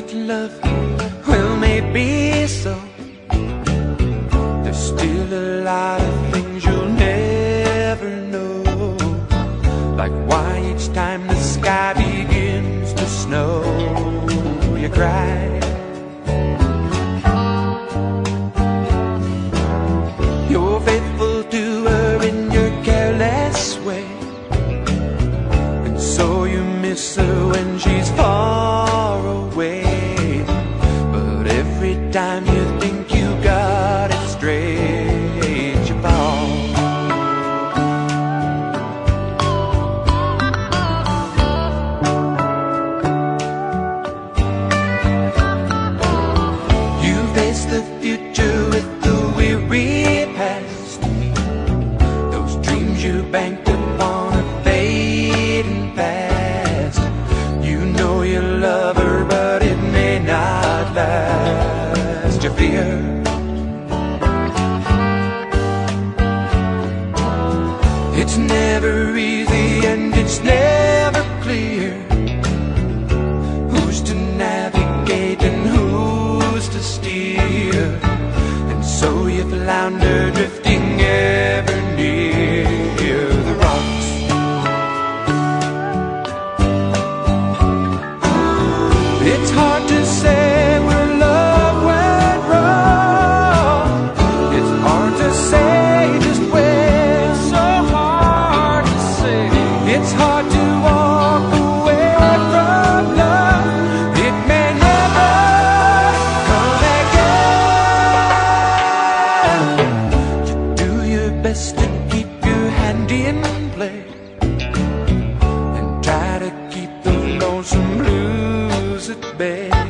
with love, well, maybe so. There's still a lot of things you'll never know, like why each time the sky begins to snow, you cry. You're faithful to her in your careless way, and so you miss her when she's far away. But every time you think you got it straight, you fall. You face the future with the weary past. Those dreams you banked upon are fading fast. You know you love her, but it may not last. You fear it's never easy and it's never clear who's to navigate and who's to steer. And so you flounder, drifting ever near the rocks. It's hard to say where love went wrong. It's hard to say just where. It's so hard to say. It's hard to walk away from love. It may never come again. You do your best to keep your hand in play, and try to keep the lonesome blues at bay.